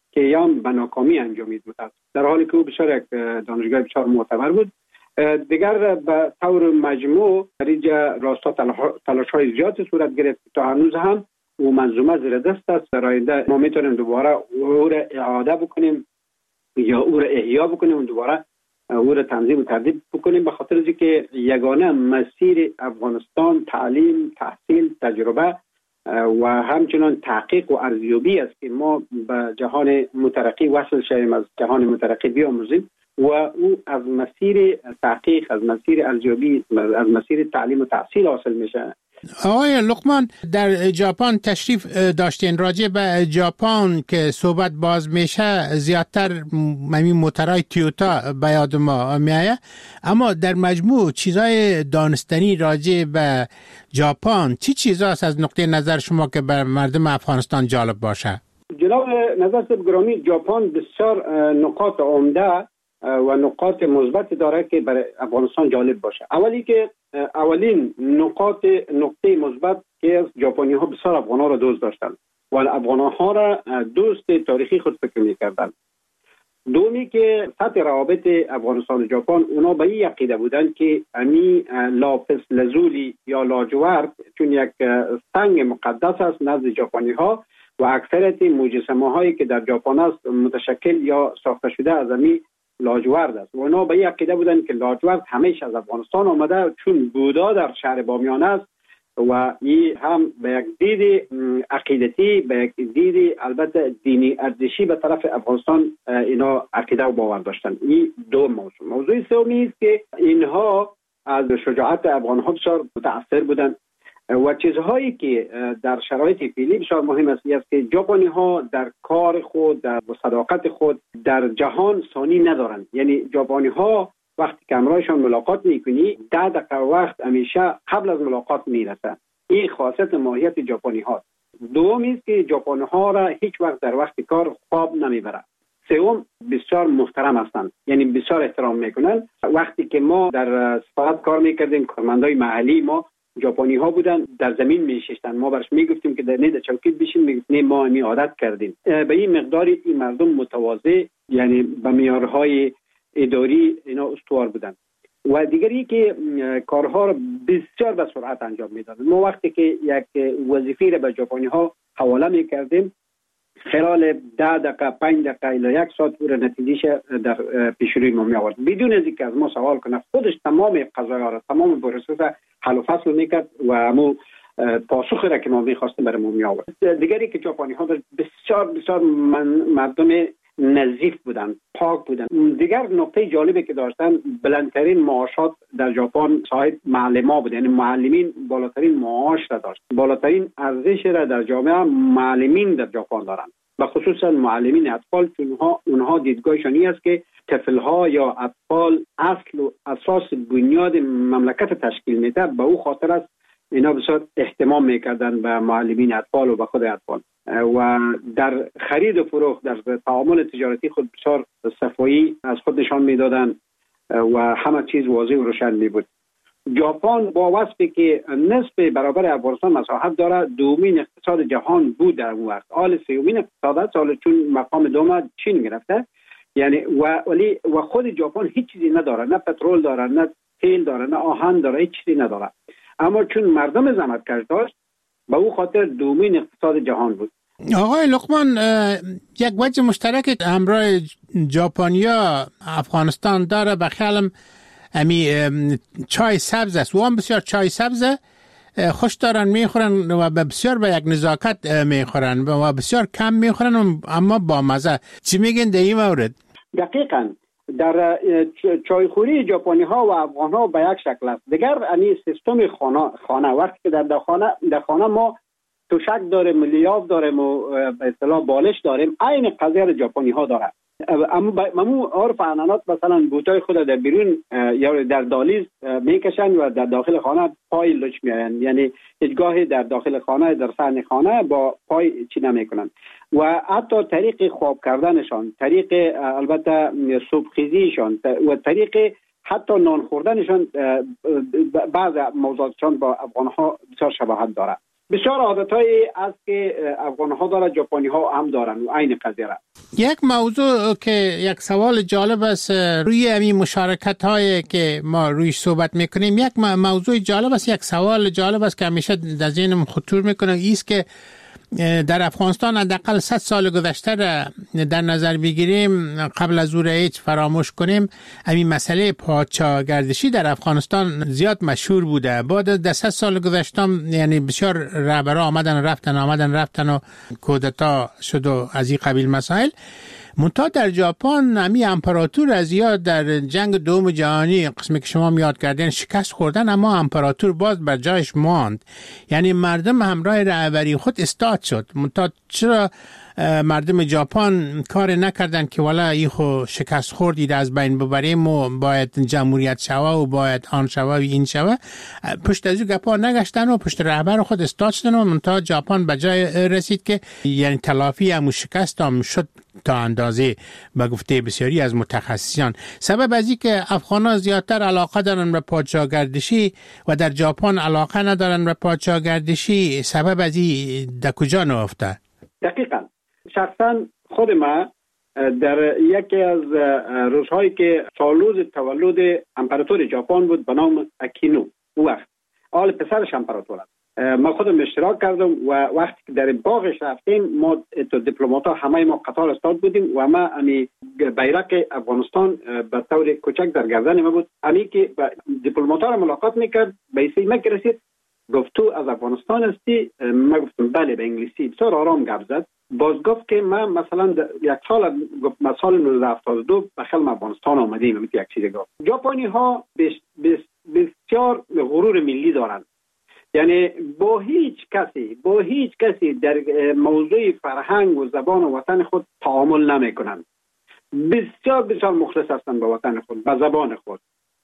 که یا به ناکامی انجامید بود، در حالی که او بسیار یک دانشگاه بسیار معتبر بود. دیگر به طور مجموع در اینجا راستا تلاش‌های زیاد صورت گرفت تا هنوز هم او منظومه زیر دست است. در آینده ما میتونیم دوباره او را اعاده بکنیم یا او را احیا بکنیم و دوباره او را تنظیم و ترتیب بکنیم، به خاطر اینکه یگانه مسیر افغانستان تعلیم، تحصیل، تجربه و همچنان تحقیق و ارزیابی است که ما به جهان مترقی وصل شویم، از جهان مترقی بیاموزیم و او از مسیر تحقیق، از مسیر ارزیابی، از مسیر تعلیم و تحصیل حاصل میشه. آقای لقمان، در ژاپن تشریف داشتین، راجع به ژاپن که صحبت باز میشه زیادتر موتورهای تویوتا به یاد ما میایه، اما در مجموع چیزای دانستنی راجع به ژاپن چی چیزاست از نقطه نظر شما که بر مردم افغانستان جالب باشه؟ جناب نظر صاحب گرامی، ژاپن بسیار نقاط عمده و نقاط مثبت داره که برای افغانستان جالب باشه. اولین نقطه مثبت که ژاپنی ها بسیار افغان ها را دوست داشتند و افغان ها را دوست تاریخی خود فکر می‌کردند. دومی که سطح روابط افغانستان و ژاپن، اونا به این عقیده بودند که امی لاپس لزولی یا لاجورد چون یک سنگ مقدس است نزد ژاپنی ها و اکثریت مجسمه هایی که در ژاپن است متشکل یا ساخته شده از امی لاجورد است. و اونا به این عقیده بودند که لاجورد همیشه از افغانستان آمده، چون بودا در شهر بامیان است و این هم به یک دید عقیدتی، به یک دید البته دینی ارزشی به طرف افغانستان اینا عقیده و باور داشتند. این دو موضوع سومی است که اینها از شجاعت افغان ها بسیار متاثر بودند و چیزهایی که در شرایط فعلی بسیار مهم است که ژاپنی ها در کار خود، در صداقت خود در جهان ثانی ندارند. یعنی ژاپنی ها وقتی که همراهشان ملاقات میکنی 10 دقیقه وقت همیشه قبل از ملاقات میرسه. این خاصیت ماهیت ژاپنی ها. دومی است که ژاپنی ها را هیچ وقت در وقت کار خواب نمیبره. سوم، بسیار محترم هستند، یعنی بسیار احترام میکنن. وقتی که ما در سفارت کار میکردیم، کارمندای محلی ما ژاپنی ها بودن، در زمین میشستن، ما برش میگفتیم که در چوکید بشین، میگفت نه ما می عادت کردیم. به این مقدار این مردم متواضع، یعنی به معیارهای اداری اینا استوار بودن. و دیگری که کارها را بسیار به سرعت انجام میدادن. ما وقتی که یک وظیفه را به ژاپنی ها حواله میکردیم، خلال 10 دقیقه 5 دقیقه الی 1 ساعت او را نتیجهش در پیش روی ما می آورد، بدون از اینکه از ما سوال کنه. خودش تمام قضایا را، تمام پروسس حل و فصل میکرد و همون پاسخی را که ما میخواستیم برای ما می آورد. دیگری که ژاپنی ها بسیار مردم نظیف بودن، پاک بودن. دیگر نقطه جالبی که داشتن، بلندترین معاشات در ژاپن صاحب معلمان بود، یعنی معلمین بالاترین معاش را داشت. بالاترین ارزش را در جامعه معلمین در ژاپن دارند، و خصوصا معلمین اطفال، چون اونها دیدگاهشان این است که طفل‌ها یا اطفال اصل و اساس بنیاد مملکت تشکیل میده. به او خاطر است اینا بسیار اهتمام میکردن به معلمین اطفال و به خود اطفال، و در خرید و فروخت، در تعامل تجارتی خود بسیار صفایی از خود نشان میدادن و همه چیز واضح و روشن می بود. ژاپن با وصفی که نصف برابر افغانستان مساحت داره، دومین اقتصاد جهان بود در اون وقت. حال سومین اقتصاد سال چون مقام دوم چین گرفته، یعنی و خود ژاپن هیچ چیزی نداره، نه پترول داره، نه تیل داره، نه آهن داره، هیچ چیزی نداره. اما چون مردم زحمتکش داشت، به او خاطر دومین اقتصاد جهان بود. آقای لقمان، یک وجه مشترک همراه ژاپنیا افغانستان داره، به خیالم امی چای سبز است. و هم بسیار چای سبز خوش دارن میخورن و بسیار به یک نزاکت میخورن و بسیار کم میخورن، اما با مزه. چی میگن در این مورد؟ دقیقاً در چایخوری ژاپنی ها و افغان ها به یک شکل است. دیگر امی سیستم خانه وقتی که در خانه ما توشک داریم، لیاف داریم و به اصطلاح بالش داریم، عین قضیه ژاپنی ها داره. اما عرف عنعنات مثلا بوتای خود در بیرون یا در دالیز میکشن و در داخل خانه پای لچ میآیند، یعنی هیچگاه در داخل خانه، در صحن خانه با پای چی نمیکنن. و حتی طریق خواب کردنشان، طریق البته صبحخیزیشان و طریق حتی نان خوردنشان، بعض موضوعاتشان با افغان ها بسیار شباهت داره. بسیار عادتهایی است که افغان ها داره، ژاپنی ها هم دارن و عین قضیه را. یک موضوع که یک سوال جالب است روی همین مشارکت هایی که ما رویش صحبت میکنیم، یک موضوع جالب است، یک سوال جالب است که همیشه در ذهنم خطور میکنه، ایست که در افغانستان حداقل 100 سال گذشته را در نظر بگیریم، قبل از او را هیچ فراموش کنیم، همین مسئله پادشاهگردشی در افغانستان زیاد مشهور بوده. بعد از 100 سال گذشته یعنی بسیار رهبرا آمدن رفتن و کودتا شد و از این قبیل مسائل. منتها در ژاپن همی امپراتور از یاد در جنگ دوم جهانی قسمی که شما میاد کردین شکست خوردن، اما امپراتور باز بر جایش ماند، یعنی مردم همراه رهبری خود استاد شد. منتها چرا مردم ژاپن کار نکردن که والا این خو شکست خوردید از بین ببریم و باید جمهوریت شوه و باید آن شوه و این شوه؟ پشت از این گپا نگشتن و پشت رهبر خود استاد شدن و منتها ژاپن به جای رسید که یعنی تلافی همون شکست هم شد تا اندازه به گفته بسیاری از متخصصان. سبب از این که افغان‌ها زیادتر علاقه دارن به پادشاهگردشی و در ژاپن علاقه ندارن به پادشاهگردشی، سبب از این در کجا نهفته؟ دقیقاً شخصا خود ما در یکی از روزهایی که سالروز تولد امپراتور ژاپن بود به نام اکینو، او وقت آل پسرش امپراتور است، ما خودم اشتراک کردم و وقتی که در باغش رفتیم ما دیپلمات‌ها همه ما قطار استاد بودیم و ما امی بیرق افغانستان به طور کوچک در گردن ما بود. امی که دیپلمات‌ها را ملاقات میکرد به ایسی مکه رسید، گفت تو از افغانستان هستی؟ ما گفتم بله به انگلیسی. بسیار آرام گپ زد، باز گفت که من مثلا یک سال گفت من سال 1972 به خلم افغانستان آمدیم. یک چیز گفت ژاپنی ها بسیار غرور ملی دارند، یعنی با هیچ کسی در موضوع فرهنگ و زبان و وطن خود تعامل نمی کنند. بسیار مخلص هستند به وطن خود، به زبان خود،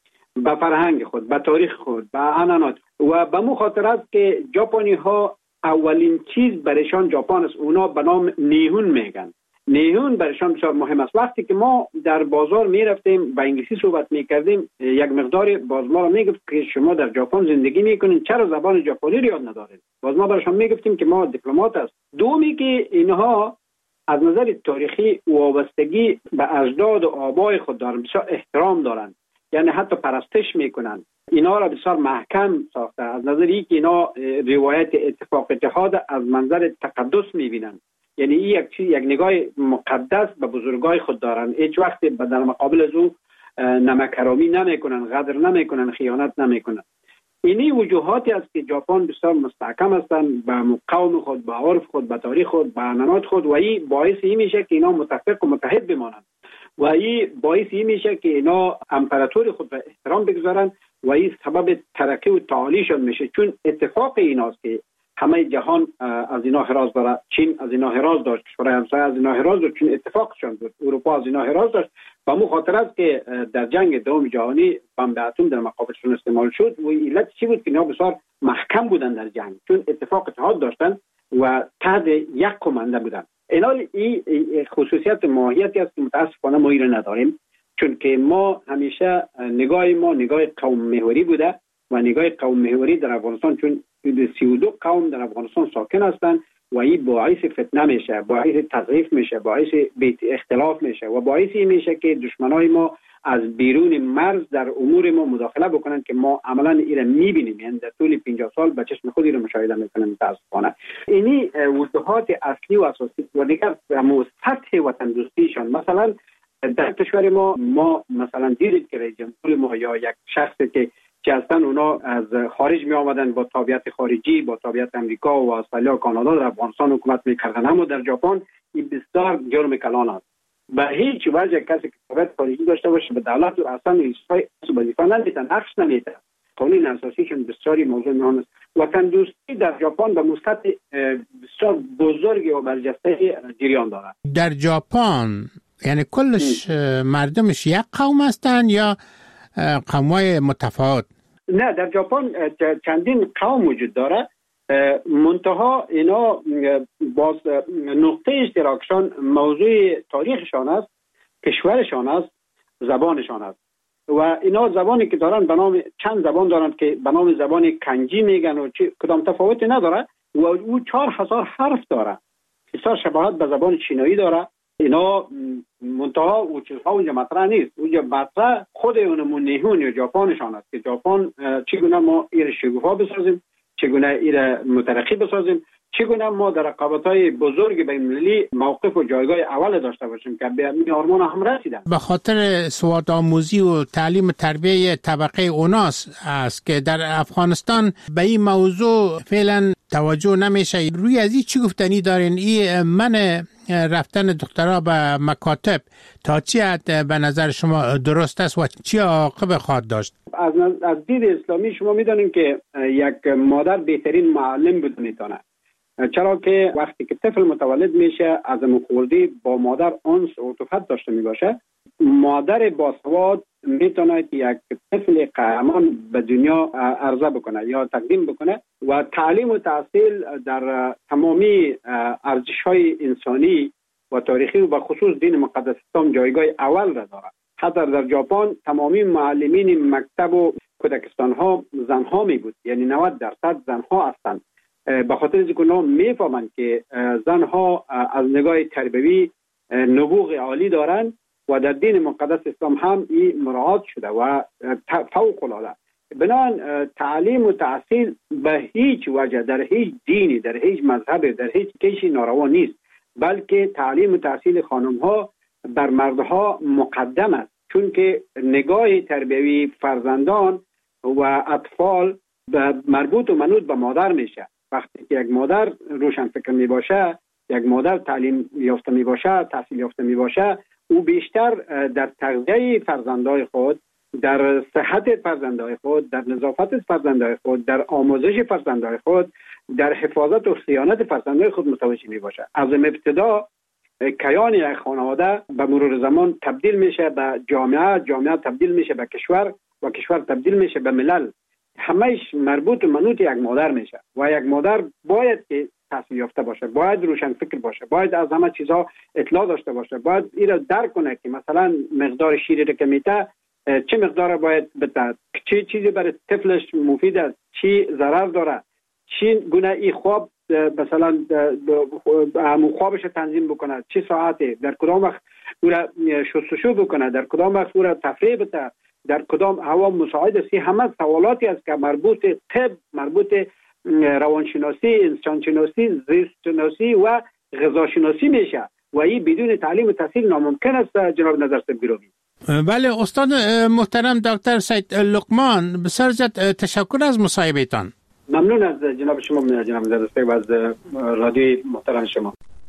به فرهنگ خود، به تاریخ خود، به عنعنات. و به مو خاطر است که ژاپنی ها اولین چیز برایشان ژاپن است، اونا به نام نیهون میگن. نیهون برایشان بسیار مهم است. وقتی که ما در بازار می رفتیم با انگلیسی صحبت می کردیم، یک مقدار باز ما را می گفت که شما در ژاپن زندگی می کنین، چرا زبان ژاپنی را یاد ندارید؟ باز ما برایشان می گفتیم که ما دیپلمات است. دومی که اینها از نظر تاریخی وابستگی به اجداد و آبای خود دارن، بسیار احترام دارن، یعنی حتی پرستش میکنن. اینا را بسیار محکم ساخته از نظر اینکه اینا روایت اتفاق اتحاد از منظر تقدس میبینن، یعنی این یک نگاه مقدس به بزرگای خود دارن. هیچ وقت در مقابل از او نمکرامی نمیکنن، غدر نمیکنن، خیانت نمیکنن. اینی وجوهاتی است که ژاپن بسیار مستحکم هستند به قوم خود، به عرف خود، به تاریخ خود، به عنعنات خود، و این باعث این میشه که اینا متفق و متحد بمانند و این باعث این میشه که اینا امپراتور خود را احترام بگذارن و این سبب ترقی و تعالیشون میشه. چون اتفاق ایناست که همه جهان از اینا حراس داره، چین از اینا حراس داشت، کشورهای همسایه از اینا حراس داشت، چون اتفاقشون بود. اروپا از اینا حراس داشت و مو خاطر است که در جنگ دوم جهانی بمب اتم در مقابلشون استعمال شد و علت چی بود که اینا بسیار محکم بودن در جنگ، چون اتفاق اتحاد داشتن و تحت یک کمانده بودن. اینال این خصوصیت ماهیتی است که متاسفانه ما ایران نداریم، چون که ما همیشه نگاه قوم محوری بوده و نگاه قوم محوری در افغانستان، چون 32 قوم در افغانستان ساکن هستند و این باعث فتنه میشه، باعث تضعیف میشه، باعث اختلاف میشه و باعث میشه که دشمنای ما از بیرون مرز در امور ما مداخله بکنن که ما عملا این میبینیم، یعنی در طول 50 سال به چشم خود این مشاهده میکنن. متاسفانه اینی وجوهات اصلی و اساسی و دیگر سطح وطن دوستیشان. مثلا در کشور ما مثلا دیدید که رئیس جمهور ما یا یک شخصی که اصلا اونا از خارج می آمدن با تابعیت خارجی، با تابعیت امریکا و استرالیا و کانادا در افغانستان حکومت میکردن، اما در ژاپن این بسیار جرم کلان است. به هیچ وجه کسی که تابعیت خارجی داشته باشه به دولت و اصلا ریسای وظیفه نمیدن، نقش نمیدن. قانون اساسیشون بسیاری موضوع مهم است. وطن دوستی در ژاپن به سطح بسیار بزرگی و برجسته جریان دارد. در ژاپن یعنی کلش مردمش یک قوم هستند یا قوم‌های متفاوت؟ نه، در ژاپن چندین قوم وجود داره، منتها اینا باز نقطه اشتراکشان موضوع تاریخشان است، کشورشان است، زبانشان است. و اینا زبانی که دارن به نام چند زبان دارن که به نام زبان کنجی میگن و کدام تفاوتی نداره و او 4000 حرف داره. بسیار شباهت به زبان چینایی داره اینا منتها او چیزها اونجا مطرح نیست. اونجا مطرح خود اونمون نیهون یا ژاپنشان است که ژاپن چگونه ما این شگوفا بسازیم، چگونه این مترقی بسازیم، چگونه ما در رقابت‌های بزرگ بین‌المللی موقف و جایگاه اول داشته باشیم که به این آرمان هم رسیدن. به خاطر سواد آموزی و تعلیم و تربیه طبقه اوناس است که در افغانستان به این موضوع فعلا توجه نمیشه. روی از این چی گفتنی دارین؟ این من رفتن دخترها به مکاتب تا چی حد به نظر شما درست است و چی عاقبت خواهد داشت؟ از دید اسلامی شما میدونین که یک مادر بهترین معلم بود میتونه، چرا که وقتی که طفل متولد میشه از خوردی با مادر انس و عاطفت داشته میباشه. مادر باسواد میتونه یک طفل قهرمان به دنیا عرضه بکنه یا تقدیم بکنه و تعلیم و تحصیل در تمامی ارزش‌های انسانی و تاریخی و به خصوص دین مقدس اسلام جایگاه اول را داره. حتی در ژاپن تمامی معلمین مکتب و کودکستان ها زنها می بود، یعنی 90% زنها هستند، به خاطر اینکه اونا میفهمند که زنها از نگاه تربوی نبوغ عالی دارند و در دین مقدس اسلام هم این مراعات شده و فوق العاده. بنابراین تعلیم و تحصیل به هیچ وجه در هیچ دینی، در هیچ مذهبی، در هیچ کشی ناروا نیست، بلکه تعلیم و تحصیل خانم ها بر مردها مقدم است، چون که نگاه تربیوی فرزندان و اطفال مربوط و منوط به مادر میشه. وقتی که یک مادر روشن فکر می باشه، یک مادر تعلیم یافته می باشه، تحصیل یافته می باشه، او بیشتر در تغذیه فرزندای خود، در صحت فرزندای خود، در نظافت فرزندای خود، در آموزش فرزندای خود، در حفاظت و صیانت فرزندای خود متوجه می باشه. از ابتدا کیان یک خانواده به مرور زمان تبدیل میشه به جامعه، جامعه تبدیل میشه به کشور و کشور تبدیل میشه به ملل. همهش مربوط و منوط یک مادر میشه و یک مادر باید که تحصیل یافته باشه، باید روشن فکر باشه، باید از همه چیزها اطلاع داشته باشه، باید این را درک کنه که مثلا مقدار شیری که میته چه مقدار باید بده، چه چیزی برای طفلش مفید است، چی ضرر داره، چی گونه این خواب مثلا خوابش تنظیم بکنه، چه ساعتی، در کدام وقت او را شستشو بکنه، در کدام وقت او را تفریح بده، در کدام هوا مساعد است. همه سوالاتی است که مربوط طب، مربوط روانشناسی، انسانشناسی، زیست شناسی و غذاشناسی میشه و این بدون تعلیم و تحصیل ناممکن است. جناب نظرسب گرامی. بله استاد محترم دکتر سید لقمان، بسیار زیاد تشکر از مصاحبهتان. ممنون از جناب شما جناب نظرسب و از رادیوی محترم شما.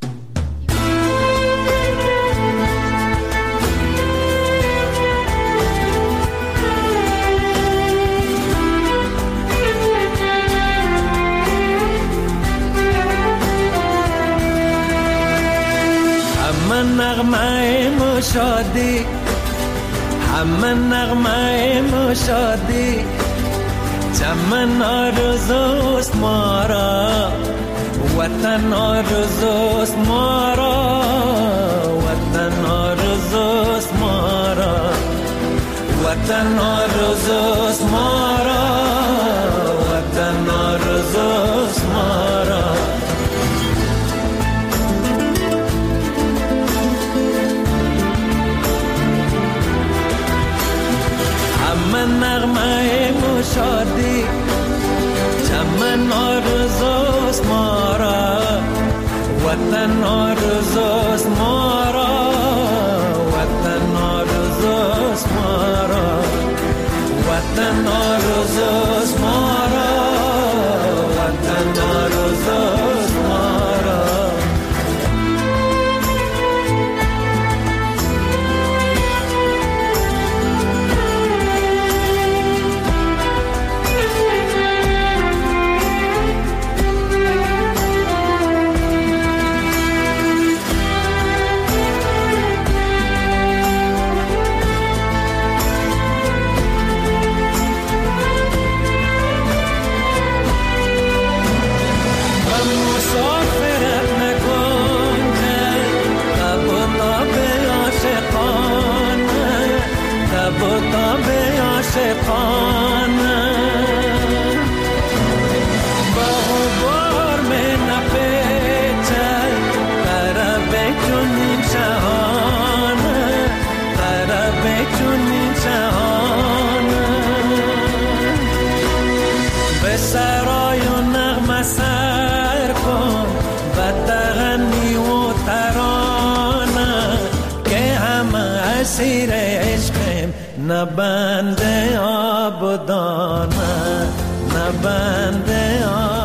نغمه مشادی، همه نغمه مشادی، چمن آرزوست ما را، وطن آرزوست ما را، وطن آرزوست ما را، وطن آرزوست ما را، وطن آرزوست ما را. نغمه مشادی، چمن آرزوست ما را، وطن آرزوست ما را، وطن آرزوست ما را، وطن آرزوست ما را، وطن آرزوست ما را. اسیر عشقم، نه بنده آبدانه، نه بنده آبدانه.